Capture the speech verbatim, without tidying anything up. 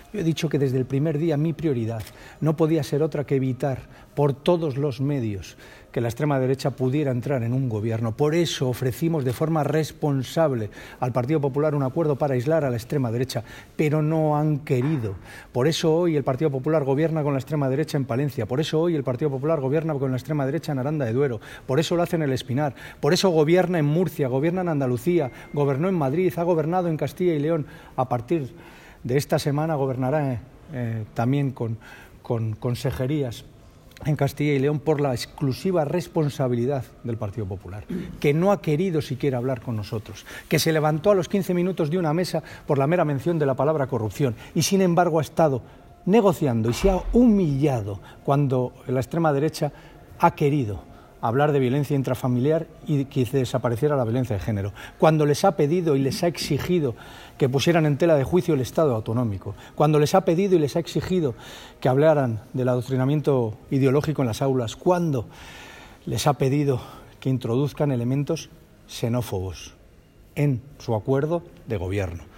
Yo he dicho que desde el primer día mi prioridad no podía ser otra que evitar por todos los medios que la extrema derecha pudiera entrar en un gobierno. Por eso ofrecimos de forma responsable al Partido Popular un acuerdo para aislar a la extrema derecha, pero no han querido. Por eso hoy el Partido Popular gobierna con la extrema derecha en Palencia, por eso hoy el Partido Popular gobierna con la extrema derecha en Aranda de Duero, por eso lo hace en el Espinar, por eso gobierna en Murcia, gobierna en Andalucía, gobernó en Madrid, ha gobernado en Castilla y León. A partir de esta semana gobernará eh, eh, también con, con consejerías en Castilla y León por la exclusiva responsabilidad del Partido Popular, que no ha querido siquiera hablar con nosotros, que se levantó a los quince minutos de una mesa por la mera mención de la palabra corrupción y sin embargo ha estado negociando y se ha humillado cuando la extrema derecha ha querido hablar de violencia intrafamiliar y que desapareciera la violencia de género, cuando les ha pedido y les ha exigido que pusieran en tela de juicio el Estado autonómico, cuando les ha pedido y les ha exigido que hablaran del adoctrinamiento ideológico en las aulas, cuando les ha pedido que introduzcan elementos xenófobos en su acuerdo de gobierno.